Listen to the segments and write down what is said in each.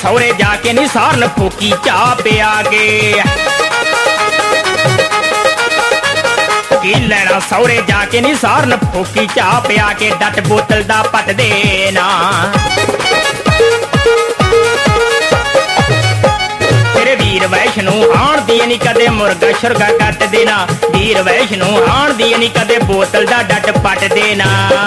सौरे जाके नी सारन फूकी चाह पिया के की लैना सौरे जाके नी सारन फूकी चाह पिया के डट बोतल दा पट देना तेरे वीर वैष्णो आण दी नी कदे मुर्गा शुरगा कट देना वीर वैष्णो आण दी नी कदे बोतल दा डट पट देना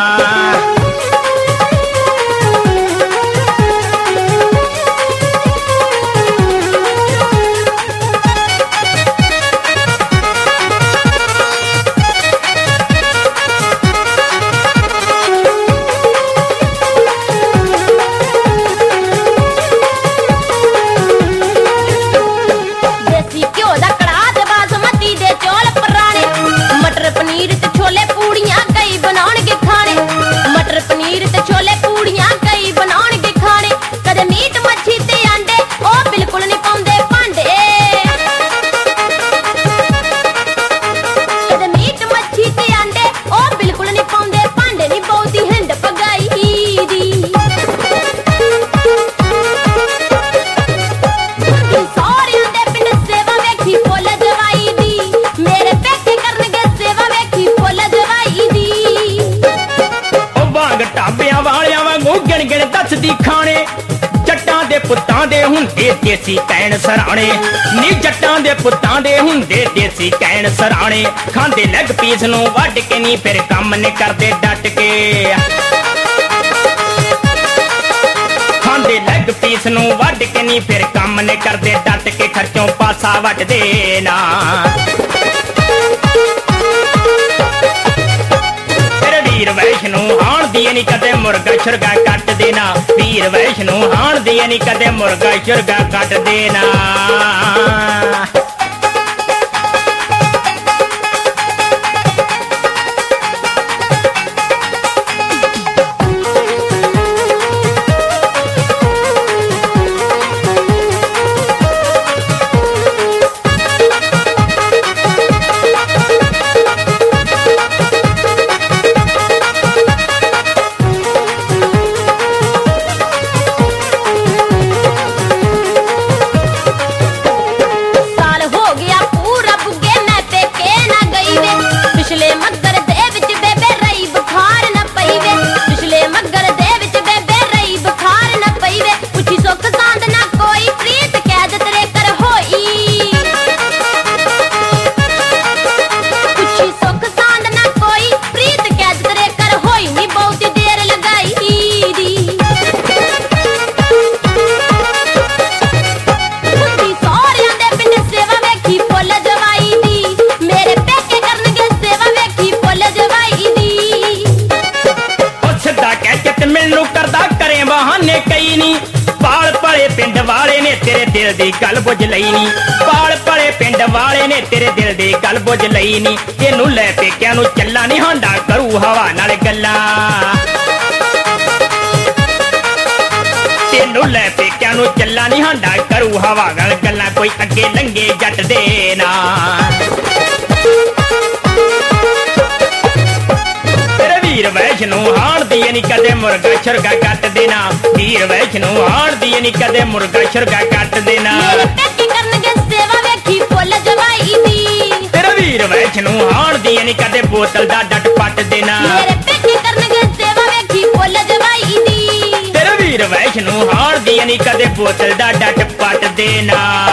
पुत्तां दे हुंदे देसी कैन सराणे नी जट्टां दे पुत्तां दे हुंदे देसी कैन सराणे खांदे लैग पीस नूं वड्ड के नी फिर कम ने करदे डट के खांदे लैग पीस नूं वड्ड के नी फिर कम ने करदे डट के खर्चों पासा वट देना वीर वैष्णो आण दी नी कदे मुर्गा शुरगा कट देना वीर वैष्णो आण दी नी कदे मुर्गा शुरगा कट देना दिल दी गल बुझ लई नी पाल पले पिंड वाले ने तेरे दिल दी गल बुझ लई नी तेनू लै पेकियां नू चला नी हांडा करू हवा नाल गल्लां तेनू लै पेकियां नू चला नी हांडा करू हवा नाल गल्लां कोई अगे लंघे जट दे ना वीर वैष्णो आण दी नी कदे मुर्गा शुरगा कट देना वीर वैष्णो आण दी नी कदे मुर्गा शुरगा कट देना तेरा वीर वैष्णो आण दी नी कदे बोतल दा डट पट देना तेरा वीर वैष्णो आण दी नी कदे बोतल दा डट पट देना